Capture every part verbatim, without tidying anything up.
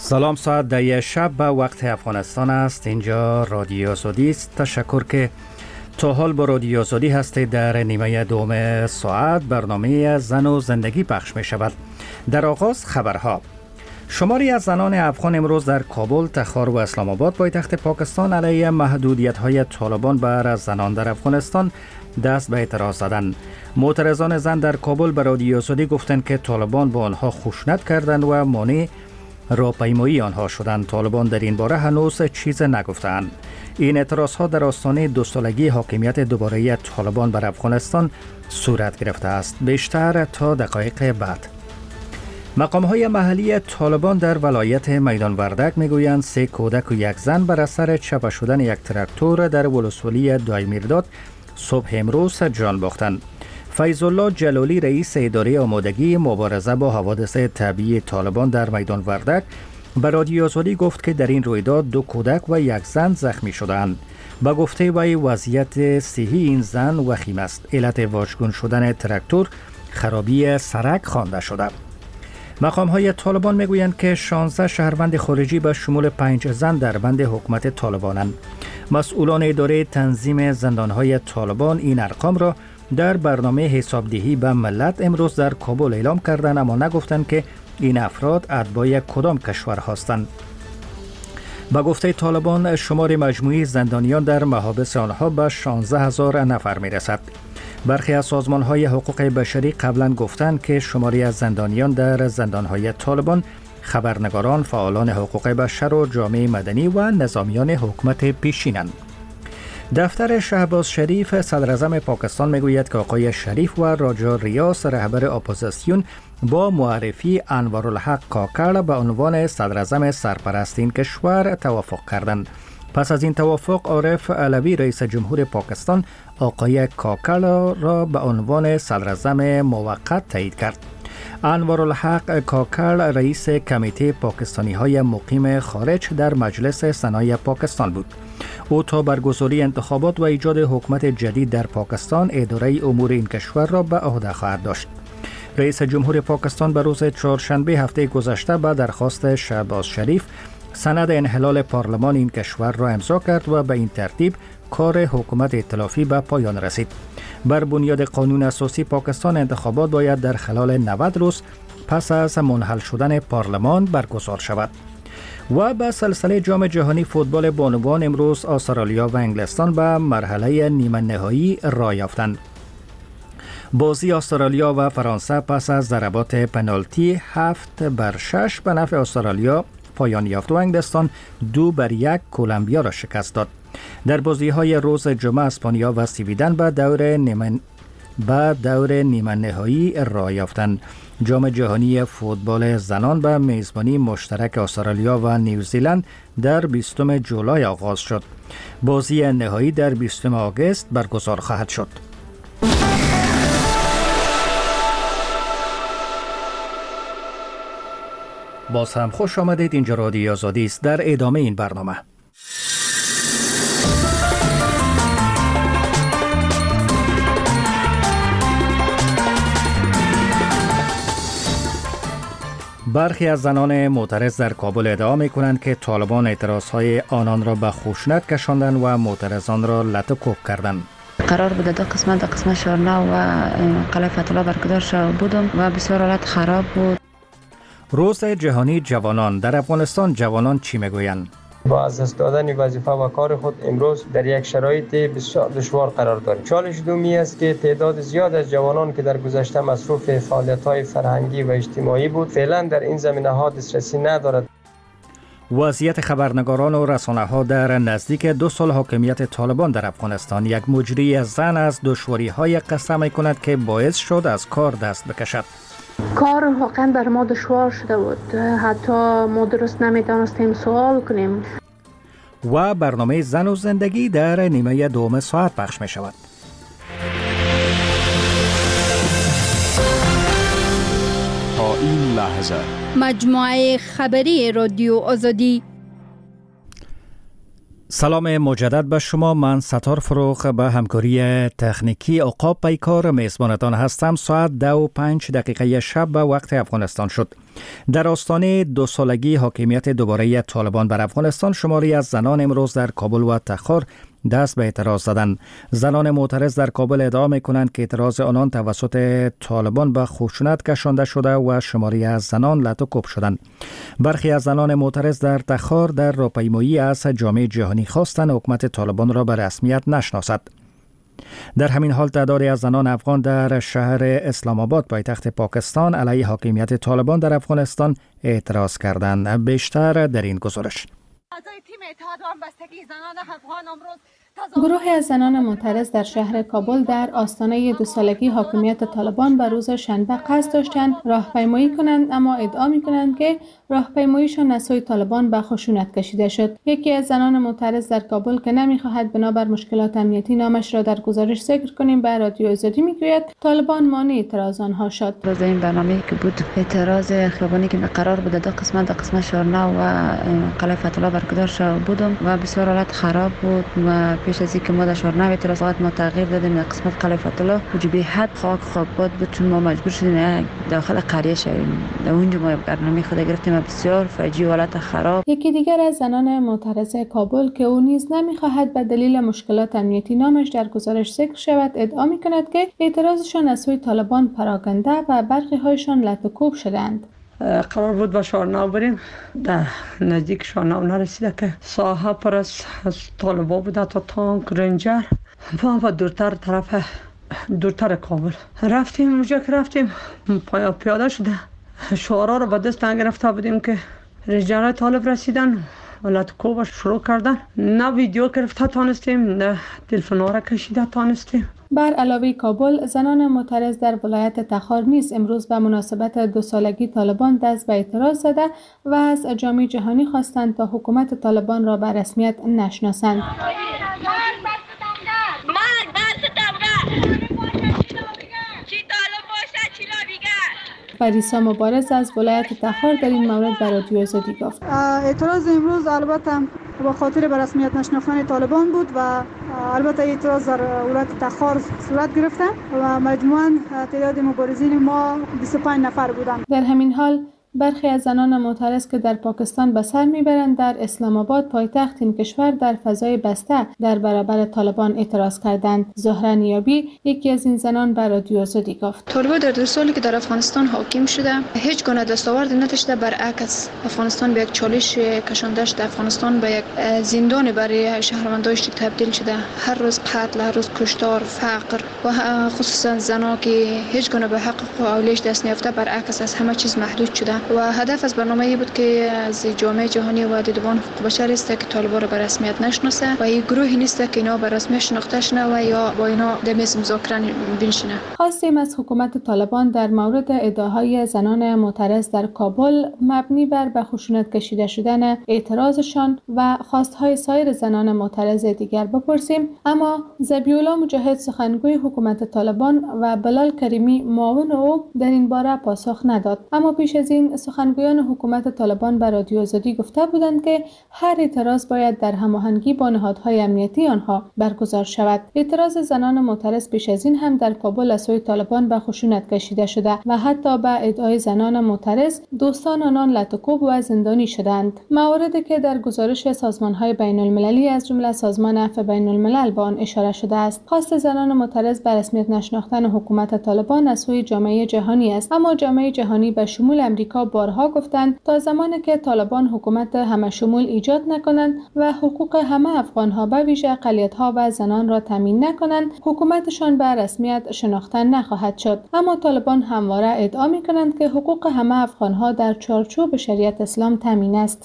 سلام، ساعت ده شب به وقت افغانستان است. اینجا رادیو آزادی است. تشکر که تا حال با رادیو آزادی هستید. در نیمه دوم ساعت برنامه زن و زندگی پخش می شود. در آغاز خبرها. شماری از زنان افغان امروز در کابل، تخار و اسلام آباد پایتخت پاکستان علیه محدودیت‌های طالبان بر زنان در افغانستان دست به اعتراض زدند. معترضان زن در کابل به رادیو آزادی گفتند که طالبان با آنها خشونت کردند و مانع راهپیمایی آنها شدند. طالبان در این باره هنوز چیز نگفتند. این اعتراضها در آستانه دو سالگی حاکمیت دوباره طالبان بر افغانستان صورت گرفته است. بیشتر تا دقایق بعد. مقام‌های محلی طالبان در ولایت میدان وردک میگویند سه کودک و یک زن بر اثر چپه شدن یک تراکتور در ولسوالی دایمیرداد صبح امروز جان باختند. فیض الله جلالی رئیس اداره آمادگی مبارزه با حوادث طبیعی طالبان در میدان وردک به رادیو آزادی گفت که در این رویداد دو کودک و یک زن زخمی شدند. با گفته وی وضعیت صحی این زن وخیم است. علت واژگون شدن تراکتور خرابی سرک خوانده شده. مقام‌های طالبان میگویند که شانزده شهروند خارجی به شمول پنج زن در بند حکومت طالبانند. مسئولان اداره تنظیم زندان‌های طالبان این ارقام را در برنامه حسابدهی به ملت امروز در کابل اعلام کردند، اما نگفتند که این افراد اتباع کدام کشور هستند. با گفته طالبان شمار مجموعی زندانیان در محابس آنها به شانزده هزار نفر میرسد. برخی از سازمان‌های حقوق بشری قبلا گفتند که شماری از زندانیان در زندان‌های طالبان خبرنگاران، فعالان حقوق بشر و جامعه مدنی و نظامیان حکومت پیشینند. دفتر شهباز شریف صدراعظم پاکستان میگوید که آقای شریف و راجا ریاض رهبر اپوزیسیون با معرفی انوارالحق کاکړ به عنوان صدراعظم سرپرست این کشور توافق کردند. پس از این توافق عارف علوی رئیس جمهور پاکستان آقای کاکړ را به عنوان صدراعظم موقت تایید کرد. انوارالحق کاکړ رئیس کمیته پاکستانی های مقیم خارج در مجلس سنای پاکستان بود. او تا برگزاری انتخابات و ایجاد حکومت جدید در پاکستان اداره امور این کشور را به عهده خواهد داشت. رئیس جمهور پاکستان به روز چهارشنبه هفته گذشته به درخواست شهباز شریف سند انحلال پارلمان این کشور را امضا کرد و به این ترتیب کار حکومت ائتلافی به پایان رسید. بر بنیاد قانون اساسی پاکستان انتخابات باید در خلال نود روز پس از منحل شدن پارلمان برگزار شود. و به سلسله جام جهانی فوتبال بانوان امروز استرالیا و انگلستان به مرحله نیمه نهایی راه یافتند. بازی استرالیا و فرانسه پس از ضربات پنالتی هفت بر شش به نفع استرالیا پایان یافت و انگلستان دو بر یک کلمبیا را شکست داد. در بازی های روز جمعه اسپانیا و سویدن به دور نیمه به دور نیمه نهایی راه یافتند. جام جهانی فوتبال زنان به میزبانی مشترک استرالیا و نیوزیلند در بیستم جولای آغاز شد. بازی نهایی در بیستم آگوست برگزار خواهد شد. باز هم خوش آمدید. اینجا رادیو آزادی است. در ادامه این برنامه برخی از زنان معترض در کابل ادعا می‌کنند که طالبان اعتراضهای آنان را به خشونت کشاندند و معترضان را لط و کوب کردند. قرار بود در قسمت در قسمت شارنا و قلعه فتح الله برگزار شد بودم و بسیار حالت خراب بود. روز جهانی جوانان در افغانستان، جوانان چی میگویند؟ با از دست دادن وظیفه و کار خود امروز در یک شرایط بسیار دشوار قرار داریم. چالش دومی است که تعداد زیاد از جوانان که در گذشته مصروف فعالیت‌های فرهنگی و اجتماعی بود فعلا در این زمینه‌ها دسترسی ندارد. وضعیت خبرنگاران و رسانه‌ها در نزدیک دو سال حاکمیت طالبان در افغانستان. یک مجری زن از دشواری‌های قصه می‌کند که باعث شد از کار دست بکشد. کار واقعا بر ما دشوار شده بود. حتی ما درست نمی‌تونستیم سوال کنیم. و برنامه زن و زندگی در نیمه دوم ساعت پخش می‌شود. تا این لحظه مجموعه خبری رادیو آزادی. سلام مجدد به شما. من ستار فروخ به همکاری تکنیکی عقاب پیکار میزبانتان هستم. ساعت دو و پنج دقیقه شب به وقت افغانستان شد. در آستانه دو سالگی حاکمیت دوباره طالبان بر افغانستان، شماری از زنان امروز در کابل و تخار دست به اعتراض زدند. زنان معترض در کابل ادعا می‌کنند که اعتراض آنان توسط طالبان به خشونت کشانده شده و شماری از زنان لط و کوب شدند. برخی از زنان معترض در تخار در راهپیمایی از جامعه جهانی خواستند حکومت طالبان را به رسمیت نشناسد. در همین حال تعدادی از زنان افغان در شهر اسلام آباد پایتخت پاکستان علیه حاکمیت طالبان در افغانستان اعتراض کردند. بیشتر در این گزارش. گروهی از زنان معترض در شهر کابل در آستانه دو سالگی حاکمیت طالبان به روز شنبه قصد داشتند راهپیمایی کنند، اما ادعا می‌کنند که راهپیماییشان از سوی طالبان به خشونت کشیده شد. یکی از زنان معترض در کابل که نمی‌خواهد بنابر مشکلات امنیتی نامش را در گزارش ذکر کنیم به رادیو آزادی میگوید طالبان مانع اعتراض آنها شد. روز این برنامه‌ای که بود اعتراض خیابانی که قرار بود در قسمت در قسمت شارنا و قلعه فتح الله برگزار شد بودم و بسیار حالت خراب بود و پیش از اینکه ما در شارنا اعتراضات ما تغییر دادیم در قسمت قلعه فتح الله وجبی حد خاک خوابات بود، چون ما مجبور شدیم داخل قریه شویم. در اونجا ما برنامه خود گرفتیم بسیار فجیع حالت خراب. یکی دیگر از زنان معترض کابل که او نیز نمی‌خواهد به دلیل مشکلات امنیتی نامش در گزارش ذکر شود ادعا می‌کند که اعتراضشان از سوی طالبان پراکنده و برخی هایشان لط و کوب شدند. قرار بود با شارنا بریم، در نزدیک شارنا نرسیده که ساحه پر از طالبا بوده تا تانک رنجر و دورتر طرف دورتر کابل رفتیم. اونجا که رفتیم پیاده شده شعارا رو به دست گرفته بودیم که رنجرهای طالب رسیدن ولات کوبا شروع کردن. نه ویدیو گرفته تانستیم نه تلفن‌ها را کشیده تانستیم. بر علاوه کابل، زنان معترض در ولایت تخار نیز امروز به مناسبت دو سالگی طالبان دست به اعتراض زده و از جامعه جهانی خواستند تا حکومت طالبان را به رسمیت نشناسند. فریسا مبارز از ولایت تخار در این مورد به رادیو آزادی گفت اعتراض امروز البته با خاطر به رسمیت نشناختن طالبان بود و البته اعتراض در ولایت تخار صورت گرفته و مجموعاً تعداد مبارزین ما بیست و پنج نفر بودند. در همین حال برخی از زنان معترض که در پاکستان به سر میبرند در اسلام آباد پایتخت این کشور در فضای بسته در برابر طالبان اعتراض کردند. زهره نیابی یکی از این زنان به رادیو آزادی گفت طالبان در دو سالی که در افغانستان حاکم شده هیچ گونه دستاورد نداشته، برعکس افغانستان به یک چالش کشانده شده. افغانستان به یک زندان برای شهروندانش تبدیل شده. هر روز قتل، هر روز کشتار، فقر و خصوصا زنان که هیچ گونه به حق و اولیش دست نیافته برعکس از همه چیز محدود شده. و هدف از برنامه ای بود که از جامعه جهانی و دیدبان حقوق بشر است که طالبان را به رسمیت نشناسه و این گروهی نیست که اینا به رسمیت شناخته شنه و یا با اینا در میز مذاکره بنشینه. خواستیم از حکومت طالبان در مورد ادعاهای زنان معترض در کابل مبنی بر به خشونت کشیده شدن اعتراضشان و خواستهای سایر زنان معترض دیگر بپرسیم، اما ذبیح‌الله مجاهد سخنگوی حکومت طالبان و بلال کریمی معاون او در این باره پاسخ نداد. اما پیش از این سخنگویان حکومت طالبان به رادیو آزادی گفته بودند که هر اعتراض باید در هماهنگی با نهادهای امنیتی آنها برگزار شود. اعتراض زنان معترض پیش از این هم در کابل از سوی طالبان به خشونت کشیده شده و حتی به ادعای زنان معترض دوستان آنان لط و کوب و زندانی شدند. مواردی که در گزارش سازمان‌های بین‌المللی از جمله سازمان عفو بین‌الملل به آن اشاره شده است. خواست زنان معترض به رسمیت نشناختن حکومت طالبان از سوی جامعه جهانی است، اما جامعه جهانی به شمول امریکا بارها گفتند تا زمانی که طالبان حکومت همه شمول ایجاد نکنند و حقوق همه افغان‌ها به ویژه اقلیت‌ها و زنان را تامین نکنند، حکومتشان به رسمیت شناخته نخواهد شد. اما طالبان همواره ادعا می‌کنند که حقوق همه افغان‌ها در چارچوب شریعت اسلام تامین است.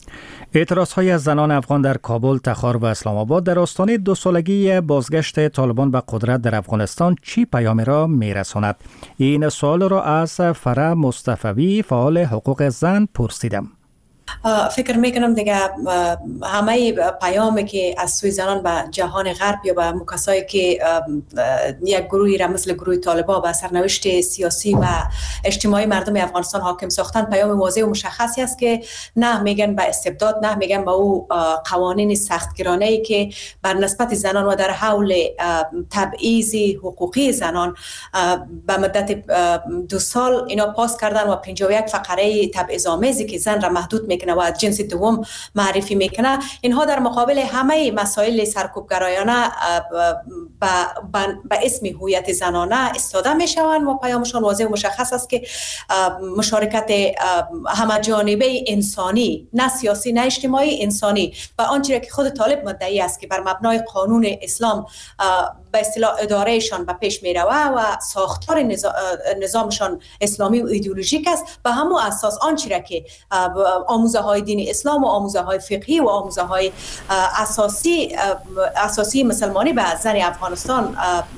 اعتراض‌های از زنان افغان در کابل، تخار و اسلام آباد در آستانه دو سالگی بازگشت طالبان به قدرت در افغانستان چی پیامی را می‌رساند؟ این سوال را از فرح مصطفی فعال حقوق زن پرسیدم. فکر میکنم دیگه همه پیامی که از سوی زنان به جهان غرب یا به مکسایی که یک گروهی را مثل گروه طالبان به سرنوشت سیاسی و اجتماعی مردم افغانستان حاکم ساختن، پیام واضح و مشخصی است که نه میگن به استبداد، نه میگن به او قوانین سختگیرانه‌ای که بر نسبت زنان و در حول تبعیض حقوقی زنان به مدت دو سال اینا پاس کردن و پنجاه و یک فقره تبعیض‌آمیزی که زن را محدود میکنه و جنس دوم معرفی میکنه، اینها در مقابل همه مسائل سرکوبگرایانه به اسم هویت زنانه استفاده میشوند و پیامشان واضح و مشخص است که مشارکت همه جانبه انسانی، نه سیاسی نه اجتماعی، انسانی و آنچه که خود طالب مدعی است که بر مبنای قانون اسلام به اصطلاح ادارهشان به پیش می روه و ساختار نظامشان اسلامی و ایدئولوژیک است، به همون اساس آنچه که آموزه های دین اسلام و آموزه های فقهی و آموزه های اساسی اساسی مسلمانی به زن افغانستان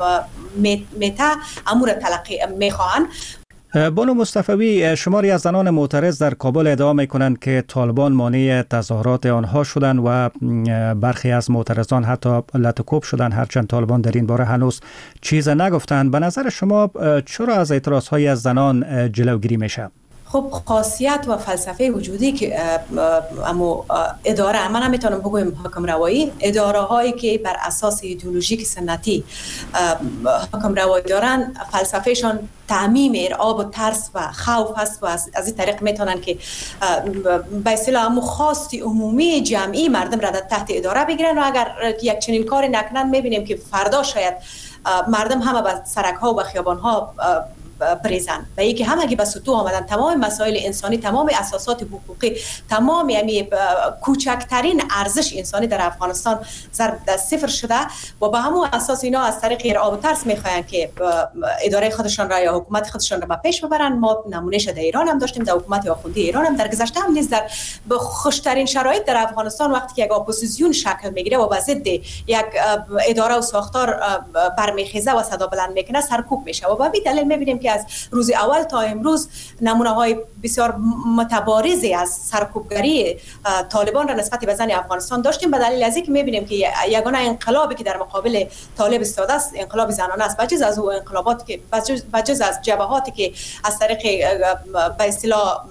میته امور تلقی میخواهند. بانو مصطفوی، شماری از زنان معترض در کابل ادعا میکنند که طالبان مانع تظاهرات آنها شدند و برخی از معترضان حتی لطکوب شدند، هرچند طالبان در این باره هنوز چیز نگفتند. به نظر شما چرا از اعتراضهای از زنان جلوگیری میشه؟ خب خاصیت و فلسفه وجودی که اما اداره، من نمیتونم بگویم حکم روایی، اداره هایی که بر اساس ایدئولوژیک سنتی حکم روایی دارن، فلسفهشان تعمیم ارعاب و ترس و خوف هست و از این طریق میتونن که به اصطلاح همون خواستی عمومی جمعی مردم را تحت اداره بگیرن و اگر یک چنین کاری نکنن میبینیم که فردا شاید مردم همه به سرک ها و به خیابان ها بریزن و یکی همگی به سطوح آمدن. تمام مسائل انسانی، تمام اساسات حقوقی، تمام یعنی کوچکترین ارزش انسانی در افغانستان ضرب در صفر شده و به همون اساس اینا از طریق ارعاب و ترس میخواین که اداره خودشان را یا حکومت خودشان را به پیش ببرن. ما نمونهش در ایران هم داشتیم، در حکومت آخوندی ایران هم در گذشته هم نیز در خوشترین شرایط در افغانستان وقتی که یک اپوزیسیون شکل میگیره و به ضد یک اداره و ساختار برمیخیزه و صدا بلند میکنه سرکوب میشه و به همین دلیل میبینیم که از روز اول تا امروز نمونه های بسیار متبارزی از سرکوبگری طالبان را نسبت به زن افغانستان داشتیم، به دلیل از اینکه میبینیم که یگانه انقلابی که در مقابل طالب استفاده است انقلاب زنانه است، بجز از او انقلابات که بجز از جبهاتی که از طریق به اصطلاح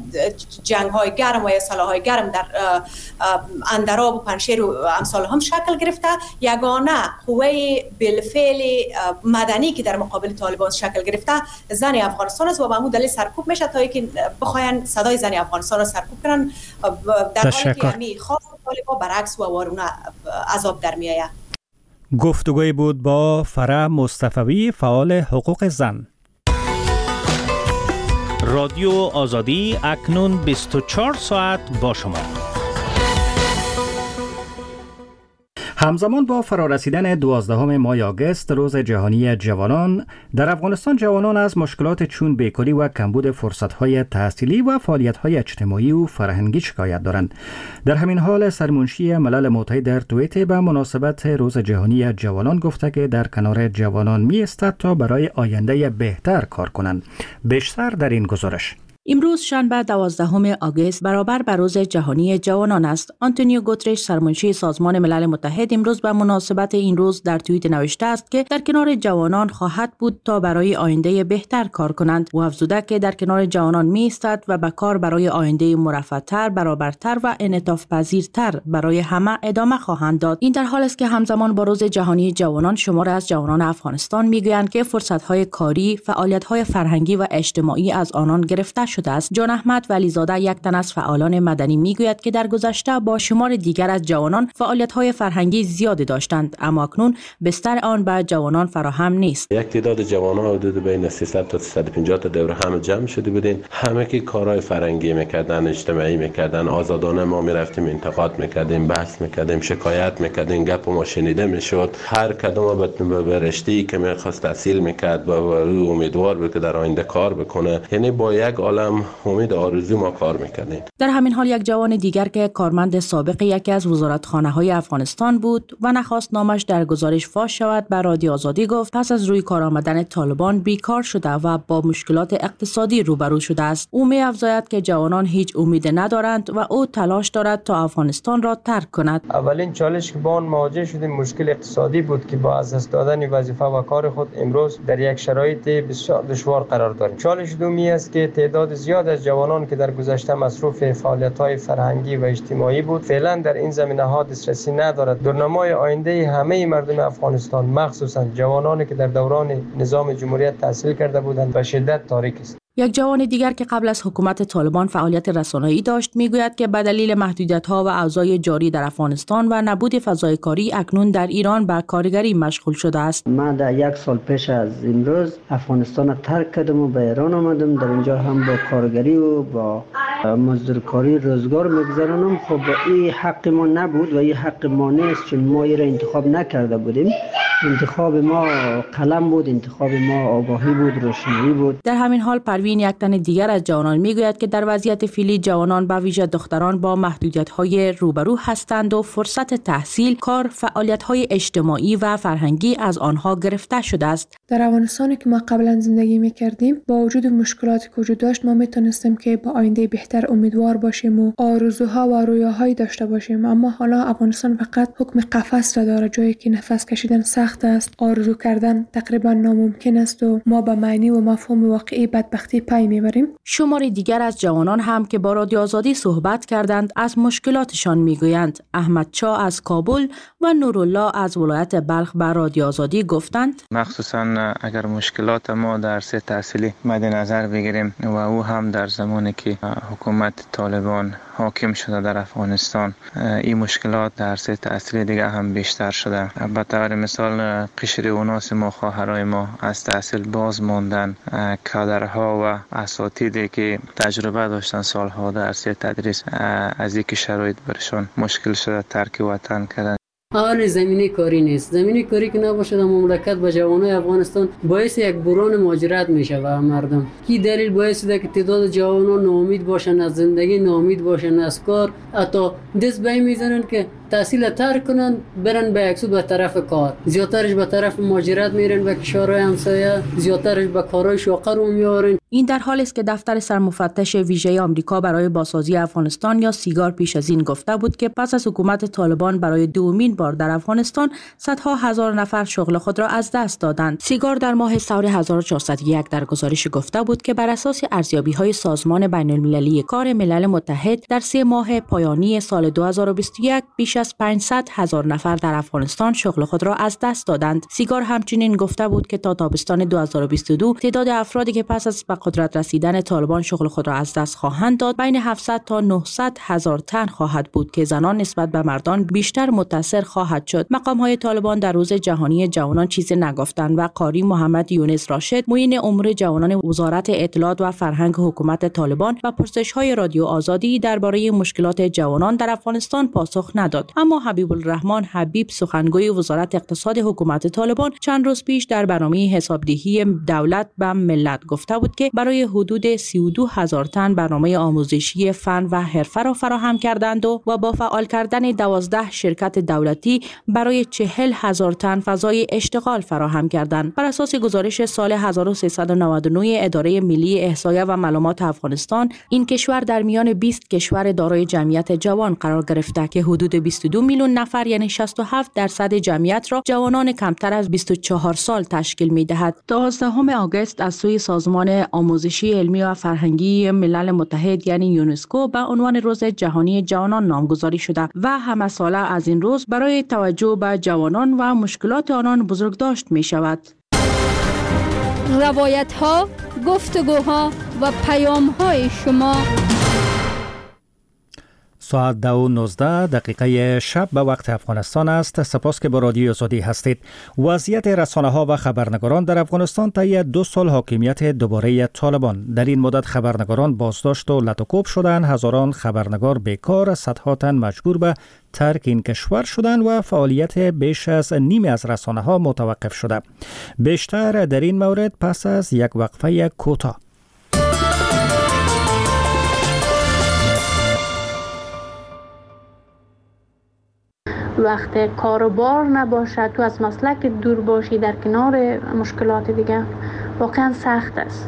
جنگ های گرم و سلاح های گرم در اندراب و پنشیر و امثال هم شکل گرفته، یگانه قوه بالفعل مدنی که در مقابل طالبان شکل گرفته زن افغانستان است و به همون دلیل سرکوب میشه تا اینکه بخواین صدای زن افغانستان را سرکوب کنن، در حالی که همی خاص طالبان برعکس و وارونه عذاب در میآید. گفتگوی بود با فرح مصطفوی، فعال حقوق زن. رادیو آزادی اکنون بیست و چهار ساعت با شما. همزمان با فرارسیدن دوازدهم ماه آگوست، روز جهانی جوانان، در افغانستان جوانان از مشکلات چون بیکاری و کمبود فرصت‌های تحصیلی و فعالیت‌های اجتماعی و فرهنگی شکایت دارند. در همین حال سرمنشی ملل متحد در توییت به مناسبت روز جهانی جوانان گفته که در کنار جوانان می‌ایستد تا برای آینده بهتر کار کنند. بیشتر در این گزارش. امروز شنبه دوازدهم آگوست برابر با روز جهانی جوانان است. آنتونیو گوترش سرمنشی سازمان ملل متحد امروز به مناسبت این روز در توییت نوشته است که در کنار جوانان خواهد بود تا برای آینده بهتر کار کنند. او افزوده که در کنار جوانان می ایستد و به کار برای آینده مرفه‌تر، برابرتر و انعطاف پذیرتر برای همه ادامه خواهند داد. این در حالی است که همزمان با روز جهانی جوانان شمار از جوانان افغانستان میگویند که فرصت‌های کاری، فعالیت‌های فرهنگی و اجتماعی از آنان گرفته شده است. جان احمد ولیزاده یک تن از فعالان مدنی میگوید که در گذشته با شمار دیگر از جوانان فعالیت‌های فرهنگی زیاد داشتند، اما اکنون بستر آن به جوانان فراهم نیست. یک تعداد جوانان حدود بین سیصد تا سیصد و پنجاه تا دور هم جمع شده بودیم، همه که کارهای فرهنگی میکردن، اجتماعی میکردن، آزادانه ما میرفتیم انتقاد میکردیم، بحث میکردیم، شکایت میکردیم، گپ ما شنیده میشد. هر کدوم به رشته‌ای که میخواست تحصیل میکرد و امیدوار بود که در آینده کار بکنه، یعنی با یک عالم هم امید آرزو ما کار میکردیم. در همین حال یک جوان دیگر که کارمند سابق یکی از وزارتخانه‌های افغانستان بود و نخواست نامش در گزارش فاش شود، به رادیو آزادی گفت پس از روی کار آمدن طالبان بیکار شده و با مشکلات اقتصادی روبرو شده است. او می افزاید که جوانان هیچ امید ندارند و او تلاش دارد تا افغانستان را ترک کند. اولین چالش که با آن مواجه شدیم مشکل اقتصادی بود که با از دست دادن وظیفه و کار خود امروز در یک شرایط بسیار دشوار قرار داریم. چالش دومی است که تعداد زیاد از جوانان که در گذشته مصروف فعالیت‌های فرهنگی و اجتماعی بود فعلا در این زمینه‌ها دسترسی ندارد. درنمای آینده همه مردم افغانستان مخصوصا جوانانی که در دوران نظام جمهوریت تحصیل کرده بودند به شدت تاریک است. یک جوان دیگر که قبل از حکومت طالبان فعالیت رسانه‌ای داشت میگوید که به دلیل محدودیت‌ها و اوضاع جاری در افغانستان و نبود فضای کاری اکنون در ایران به کارگری مشغول شده است. من در یک سال پیش از امروز افغانستان را ترک کردم و به ایران آمدم. در اینجا هم با کارگری و با مزدورکاری روزگار میگذرانم. خب این حق ما نبود و این حق ما نیست، چون ما این را انتخاب نکرده بودیم. انتخاب ما قلم بود، انتخاب ما آگاهی بود، روشنایی بود. در همین حال پروین، یک تن دیگر از جوانان میگوید که در وضعیت فعلی جوانان به ویژه دختران با محدودیت‌های روبرو هستند و فرصت تحصیل، کار، فعالیت‌های اجتماعی و فرهنگی از آنها گرفته شده است. در افغانستان که ما قبلا زندگی می‌کردیم با وجود مشکلاتی که وجود داشت ما میتونستیم که با آینده بهتر امیدوار باشیم و آرزوها و رویاهایی داشته باشیم، اما حالا افغانستان فقط حکم قفس را داره، جایی که نفس کشیدن سخت است، آرزو کردن تقریبا ناممکن است و ما به معنی و مفهوم واقعی بدبختی پی میبریم. شماری دیگر از جوانان هم که با رادیو آزادی صحبت کردند از مشکلاتشان میگویند. احمد چا از کابل و نورالله از ولایت بلخ به رادیو آزادی گفتند مخصوصا اگر مشکلات ما در سه تحصیلی مد نظر بگیریم و او هم در زمانی که حکومت طالبان حاکم شده در افغانستان، این مشکلات در سه تحصیلی دیگه هم بیشتر شده. به طور مثال قشر اوناس ما، خواهرای ما از تحصیل باز ماندن، کادرها و اساتیدی که تجربه داشتن سالها در سه تدریس از اینکه شرایط برشان مشکل شده ترک وطن کردن. اول زمینه کاری نیست. زمینه کاری که نباشه در مملکت با جوانای افغانستان باعث یک بحران مهاجرت میشه و مردم. کی دلیل باعث ده که تعداد جوانان ناامید باشن از زندگی، ناامید باشن از کار، حتی دست به این میزنن که تحصیل ترک کنن برن به یک سو به طرف کار. زیاترش به طرف مهاجرت میرن به کشورهای همسایه، زیاترش به کارهای شاقه رو میارن. این در حالی است که دفتر سرمفتش ویژه آمریکا برای بازسازی افغانستان یا سیگار پیش از این گفته بود که پس از حکومت طالبان برای دومین بار در افغانستان صدها هزار نفر شغل خود را از دست دادند. سیگار در ماه سور هزار و چهارصد و یک در گزارش گفته بود که بر اساس ارزیابی‌های سازمان بین‌المللی کار ملل متحد در سه ماه پایانی سال دو هزار و بیست و یک بیش از پانصد هزار نفر در افغانستان شغل خود را از دست دادند. سیگار همچنین گفته بود که تا تابستان دو هزار و بیست و دو تعداد افرادی که پس از به قدرت رسیدن طالبان شغل خود را از دست خواهند داد بین هفتصد تا نهصد هزار تن خواهد بود که زنان نسبت به مردان بیشتر متاثر خواهد شد. مقام های طالبان در روز جهانی جوانان چیزی نگفتند و قاری محمد یونس راشد، معین امور جوانان وزارت اطلاعات و فرهنگ حکومت طالبان و پرسش های رادیو آزادی درباره مشکلات جوانان در افغانستان پاسخ نداد. اما حبیب الرحمن حبیب، سخنگوی وزارت اقتصاد حکومت طالبان، چند روز پیش در برنامه حسابدهی دولت به ملت گفته بود که برای حدود سی و دو هزار تن برنامه آموزشی فن و حرفه را فراهم کردند و با فعال کردن دوازده شرکت دولتی برای چهل هزار تن فضای اشتغال فراهم کردند. بر اساس گزارش سال هزار و سیصد و نود و نه اداره ملی احصایه و معلومات افغانستان، این کشور در میان بیست کشور دارای جمعیت جوان قرار گرفته که حدود بیست و دو میلیون نفر یعنی شصت و هفت درصد جمعیت را جوانان کمتر از بیست و چهار سال تشکیل می‌دهد. دوازدهم آگوست از سوی سازمان آموزشی علمی و فرهنگی ملل متحد یعنی یونسکو به عنوان روز جهانی جوانان نامگذاری شده و همه ساله از این روز برای توجه به جوانان و مشکلات آنان بزرگداشت می شود. روایت ها، گفتگوها و پیام های شما. ساعت دو و نوزده دقیقه شب به وقت افغانستان است. سپاس که با رادیو آزادی هستید. وضعیت رسانه ها و خبرنگاران در افغانستان طی دو سال حاکمیت دوباره طالبان. در این مدت خبرنگاران بازداشت و لطوکوب شدند، هزاران خبرنگار بیکار، صدها تن مجبور به ترک این کشور شدند و فعالیت بیش از نیمی از رسانه ها متوقف شده. بیشتر در این مورد پس از یک وقفه کوتاه. وقتی کار و بار نباشه، تو از مسلک دور باشی، در کنار مشکلات دیگه، واقعا سخت است.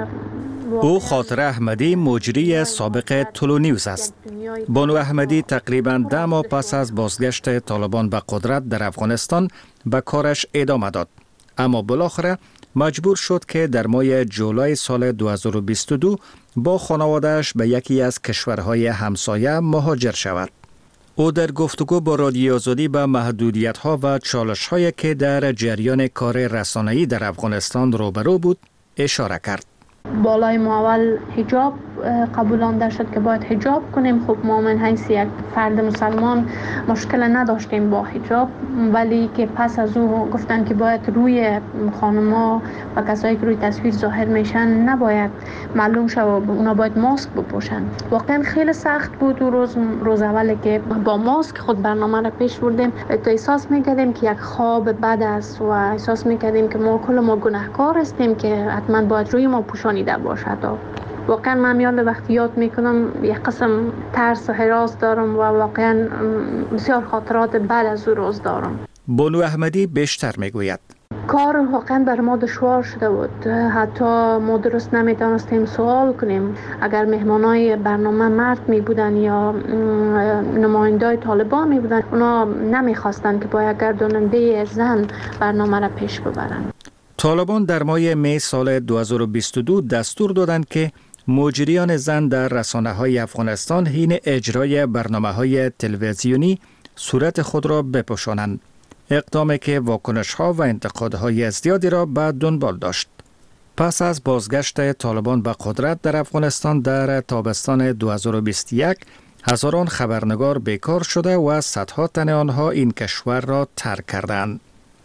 او خاطره احمدی مجری سابق تلو نیوز است. بانو احمدی تقریباً ده ماه پس از بازگشت طالبان به قدرت در افغانستان به کارش ادامه داد، اما بالاخره مجبور شد که در ماه جولای سال دو هزار و بیست و دو با خانواده‌اش به یکی از کشورهای همسایه مهاجر شود. او در گفتگو با رادیو آزادی به محدودیت‌ها و چالش‌هایی که در جریان کار رسانه‌ای در افغانستان روبرو بود اشاره کرد. بالای ما اول حجاب قبولانده شد که باید حجاب کنیم. خب ما من حیث یک فرد مسلمان مشکل نداشتیم با حجاب، ولی که پس از او گفتن که باید روی خانم‌ها و کسایی که روی تصویر ظاهر میشن نباید معلوم شه و اونا باید ماسک بپوشن. واقعا خیلی سخت بود. و روز روز اولی که با ماسک خود برنامه را پیش بردیم، تو احساس میکردیم که یک خواب بد است و احساس میکردیم که ما کل ما گناهکار هستیم که حتما باید روی ما پوشانیده باشد. واقعا من یاد وقتی یاد میکنم یک قسم ترس و هراس دارم و واقعا بسیار خاطرات بد از او روز دارم. بانو احمدی بیشتر میگوید کار واقعا بر ما دشوار شده بود. حتی ما درست نمیتونستیم سوال کنیم. اگر مهمانای برنامه مرد می بودن یا نمایندای طالبان می بودن، اونا نمیخواستن که با یک گرداننده زن برنامه را پیش ببرن. طالبان در ماه می سال دو هزار و بیست و دو دستور دادند که مجریان زن در رسانه‌های افغانستان حین اجرای برنامه‌های تلویزیونی صورت خود را بپوشانند. اقدامی که واکنش‌ها و انتقادهای زیادی را به دنبال داشت. پس از بازگشت طالبان به قدرت در افغانستان در تابستان دو هزار و بیست و یک، هزاران خبرنگار بیکار شده و صدها تن آنها این کشور را ترک کردند.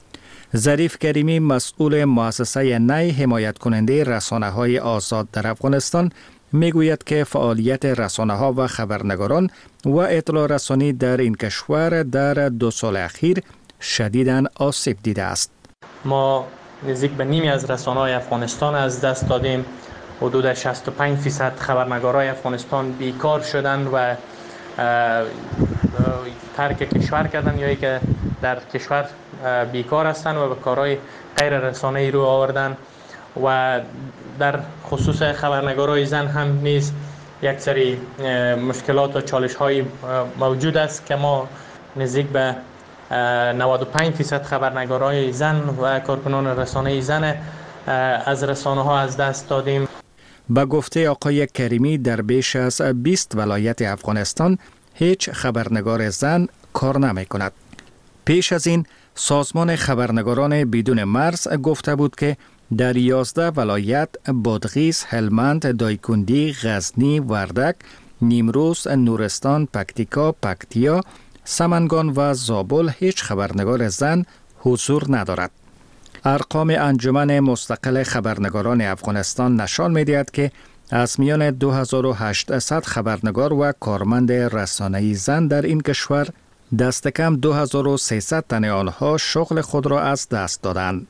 ظریف کریمی مسئول مؤسسه نی حمایت کننده رسانه‌های آزاد در افغانستان میگوید که فعالیت رسانه‌ها و خبرنگاران و اطلاع رسانی در این کشور در دو سال اخیر شدیداً آسیب دیده است. ما نزدیک به نیمی از رسانه‌های افغانستان از دست دادیم. حدود شصت و پنج درصد خبرنگارای افغانستان بیکار شدند و ترک کشور کردند یا که در کشور بیکار هستند و به کارهای غیر رسانه‌ای رو آوردن. و در خصوص خبرنگارای زن هم نیز یک سری مشکلات و چالش‌های موجود است که ما نزدیک به نود و پنج درصد خبرنگارای زن و کارکنان رسانه‌ای زن از رسانه‌ها از دست دادیم. با گفته آقای کریمی در بیش از بیست ولایت افغانستان هیچ خبرنگار زن کار نمی کند. پیش از این سازمان خبرنگاران بدون مرز گفته بود که در یازده ولایت بادغیس، هلمند، دایکندی، غزنی، وردک، نیمروز، نورستان، پکتیکا، پکتیا، سمنگان و زابل هیچ خبرنگار زن حضور ندارد. ارقام انجمن مستقل خبرنگاران افغانستان نشان می‌دهد که از میان دو هزار و هشتصد خبرنگار و کارمند رسانه‌ای زن در این کشور دست کم دو هزار و سیصد تن آنها شغل خود را از دست دادند.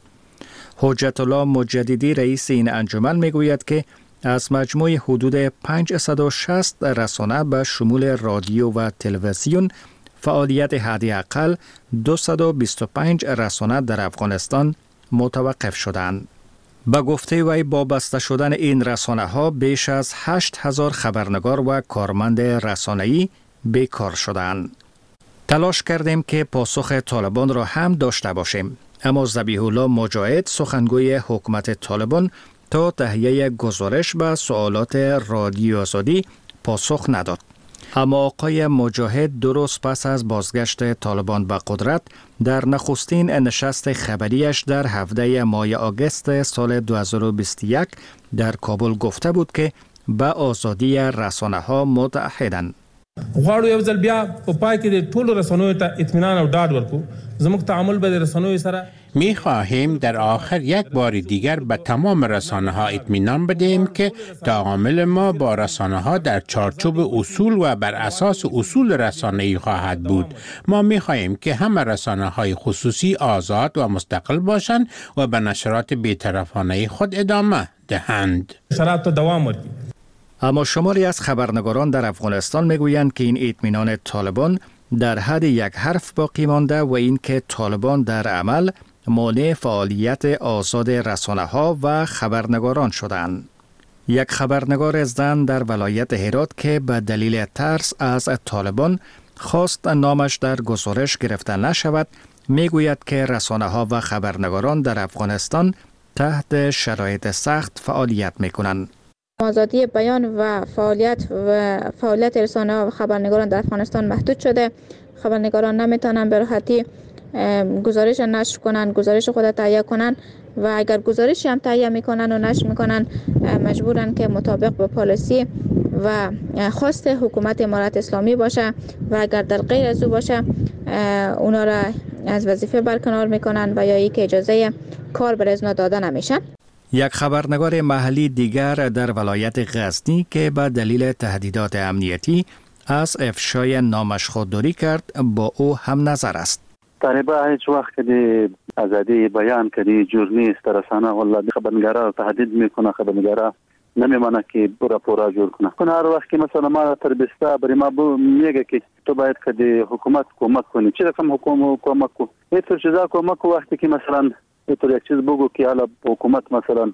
حجت الله مجددی رئیس این انجمن میگوید که از مجموع حدود پانصد و شصت رسانه به شمول رادیو و تلویزیون فعالیت حداقل دویست و بیست و پنج رسانه در افغانستان متوقف شدند. با گفته وی با بسته شدن این رسانه ها بیش از هشت هزار خبرنگار و کارمند رسانه‌ای بیکار شدند. تلاش کردیم که پاسخ طالبان را هم داشته باشیم، اما ذبیح الله مجاهد سخنگوی حکومت طالبان تا تهیه گزارش به سوالات رادیو آزادی پاسخ نداد. اما آقای مجاهد درست پس از بازگشت طالبان به قدرت در نخستین نشست خبریش در هفده ماه آگوست سال دو هزار و بیست و یک در کابل گفته بود که به آزادی رسانه ها متعهدند. غواړو یو ځل بیا په پای کې د ټولو رسنیو ته اطمینان او ډاډ ورکړو. زموږ تعامل به د رسنیو سره می خواهیم در آخر یک بار دیگر به تمام رسانه ها اطمینان بدهیم که تعامل ما با رسانه ها در چارچوب اصول و بر اساس اصول رسانه‌ای خواهد بود. ما می خواهیم که همه رسانه های خصوصی آزاد و مستقل باشند و به نشرات بی‌طرفانه خود ادامه دهند. شرایط دوام ورکړي. اما شماری از خبرنگاران در افغانستان میگویند که این اطمینان طالبان در حد یک حرف باقی مانده و اینکه طالبان در عمل مانع فعالیت آزاد رسانه‌ها و خبرنگاران شدند. یک خبرنگار زن در ولایت هرات که به دلیل ترس از طالبان خواست نامش در گزارش گرفته نشود، میگوید که رسانه‌ها و خبرنگاران در افغانستان تحت شرایط سخت فعالیت میکنند. آزادی بیان و فعالیت و فعالیت رسانه‌ها و خبرنگاران در افغانستان محدود شده. خبرنگاران نمیتونن به راحتی گزارش نشر کنن، گزارش خود تهیه کنن و اگر گزارشی هم تهیه میکنن و نشر میکنن مجبورن که مطابق با پالیسی و خواست حکومت امارت اسلامی باشه و اگر در غیر از او باشه اونا را از وظیفه برکنار میکنن و یا ای که اجازه کار بر از داده نمیشه. یک خبرنگار محلی دیگر در ولایت غزنی که به دلیل تهدیدات امنیتی از افشای نامش خودداری کرد با او هم نظر است. طالبان هیچ وقت که آزادی بیان کردی ژورنالیست رسانه والله خبرنگارا تهدید میکنه، خبرنگارا نمیمونه که پورا پورا جور کنه. کنه هر وقت که مثلا ما تربیستا برای ما میگه که تو باید که حکومت کمک کنی، چه رقم حکومت کمک کو اینطور چیزا کمک کو وقتی که مثلا اینطور یک چیز بگو که حالا حکومت مثلا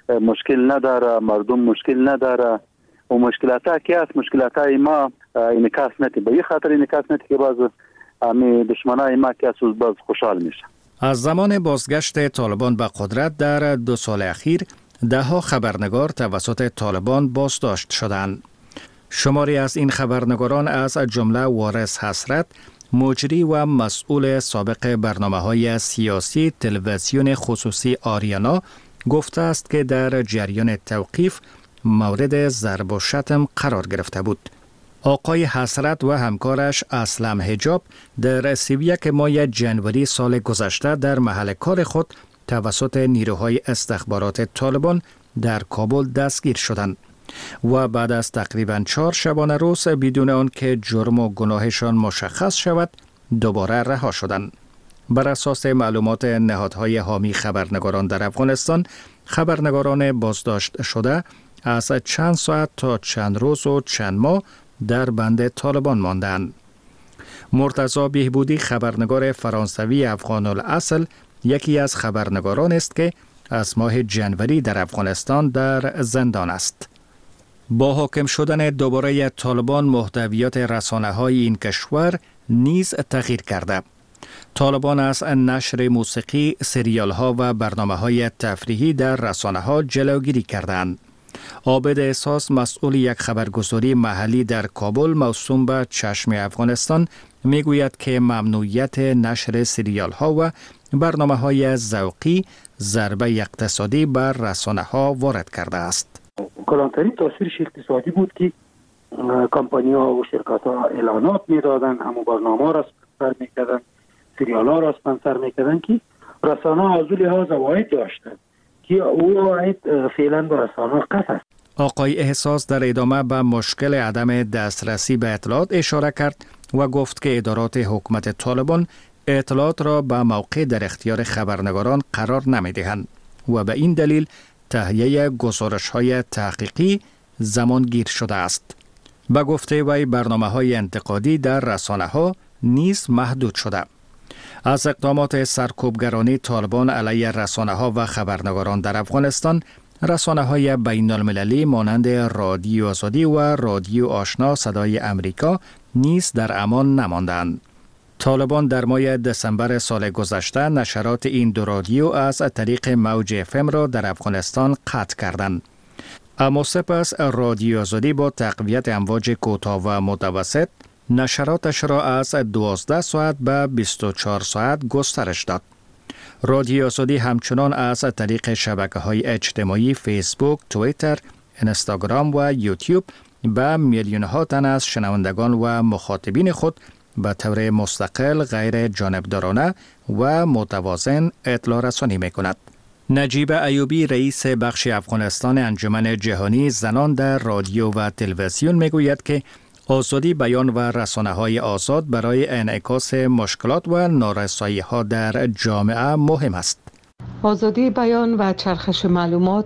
مشکل نداره، مردم مشکل نداره و مشکلاتها که است مشکلاتای ما انعکاس نتی به این خاطر انعکاس نتی که باز امی دشمنای ما که اساس باز خوشحال میشه. از زمان بازگشت طالبان به قدرت در دو سال اخیر ده ها خبرنگار توسط طالبان بازداشت شدند. شماری از این خبرنگاران از جمله وارث حسرت، مجری و مسئول سابق برنامه‌های سیاسی تلویزیون خصوصی آریانا گفته است که در جریان توقیف مورد ضرب و شتم قرار گرفته بود. آقای حسرت و همکارش اسلم حجاب در سی و یک ماه جنوری سال گذشته در محل کار خود توسط نیروهای استخبارات طالبان در کابل دستگیر شدند و بعد از تقریباً چهار شبانه روز بدون آن که جرم و گناهشان مشخص شود دوباره رها شدند. بر اساس معلومات نهادهای حامی خبرنگاران در افغانستان، خبرنگاران بازداشت شده از چند ساعت تا چند روز و چند ماه در بند طالبان ماندند. مرتضی بهبودی خبرنگار فرانسوی افغان الاصل یکی از خبرنگاران است که از ماه جنوری در افغانستان در زندان است. با حاکم شدن دوباره طالبان محتویات رسانه‌های این کشور نیز تغییر کرده. طالبان از نشر موسیقی، سریال‌ها و برنامه‌های تفریحی در رسانه‌ها جلوگیری کردند. عابد احساس مسئول یک خبرگزاری محلی در کابل موسوم به چشم افغانستان میگوید که ممنوعیت نشر سریال‌ها و برنامه‌های ذوقی ضربه اقتصادی بر رسانه‌ها وارد کرده است. کلانترین تاثیرش اقتصادی بود که کمپانی‌ها و شرکت‌ها اعلانات می‌دادن، همون برنامه‌ها را اسپانسر می‌کردن، سریال‌ها را اسپانسر می‌کردن که رسانه‌ها از لحاظ واحد داشتند که او واحد فعلا به رسانه‌ها قطع است. آقای احساس در ادامه به مشکل عدم دسترسی به اطلاعات اشاره کرد و گفت که ادارات حکومت طالبان اطلاعات را به موقع در اختیار خبرنگاران قرار نمی‌دهند و به این دلیل تهیه گزارش‌های تحقیقی زمانگیر شده است. به گفته وی برنامه‌های انتقادی در رسانه‌ها نیز محدود شده. از اقدامات سرکوبگرانی طالبان علیه رسانه‌ها و خبرنگاران در افغانستان، رسانه‌های بین المللی مانند رادیو آزادی و رادیو آشنا صدای امریکا نیز در امان نماندند. طالبان در ماه دسامبر سال گذشته نشرات این دو رادیو از طریق موج اف ام را در افغانستان قطع کردند. اما سپس رادیو آزادی با تقویت امواج کوتاه و متوسط نشراتش را از دوازده ساعت به بیست و چهار ساعت گسترش داد. رادیو آزادی همچنان از طریق شبکه‌های اجتماعی فیسبوک، توییتر، اینستاگرام و یوتیوب به میلیون‌ها تن از شنوندگان و مخاطبین خود به طور مستقل، غیر جانبدارانه و متوازن اطلاع رسانی می‌کند. نجیب ایوبی رئیس بخش افغانستان انجمن جهانی زنان در رادیو و تلویزیون میگوید که آزادی بیان و رسانه‌های آزاد برای انعکاس مشکلات و نارسایی‌ها در جامعه مهم است. آزادی بیان و چرخش معلومات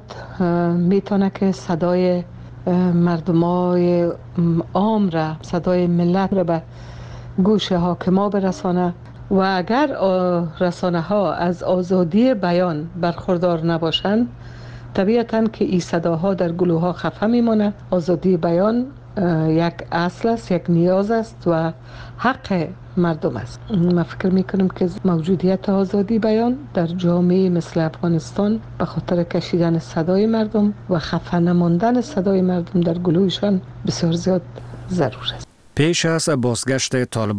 میتونه که صدای مردمای عام را، صدای ملت را به گوش حاکما برسانه و اگر رسانه ها از آزادی بیان برخوردار نباشند طبیعتاً که این صداها در گلوها خفه میمونه. آزادی بیان یک اصل است، یک نیاز است و حق مردم است. من فکر میکنم که موجودیت آزادی بیان در جامعه مثل افغانستان به خاطر کشیدن صدای مردم و خفه نماندن صدای مردم در گلویشان بسیار زیاد ضرور است. پیش از بازگشت طالبان